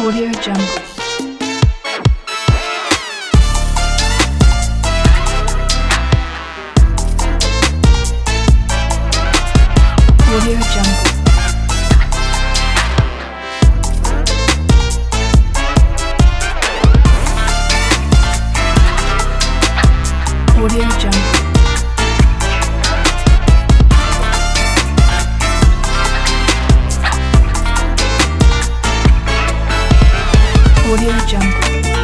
Audio Jungle. Audio Jungle. Audio Jungle. Audio Jungle.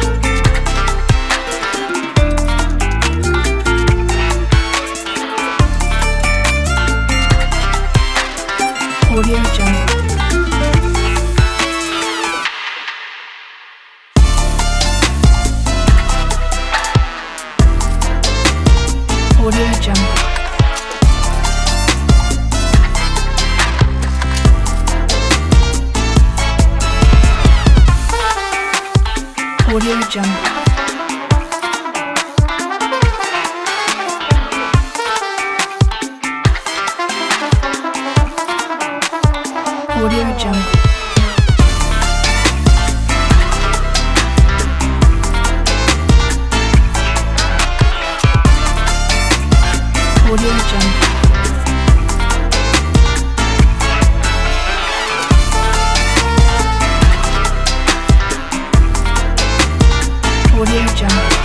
Audio Jungle. Audio Jungle. Audio Jungle. Audio Jungle. Audio Jungle. Audio Jungle.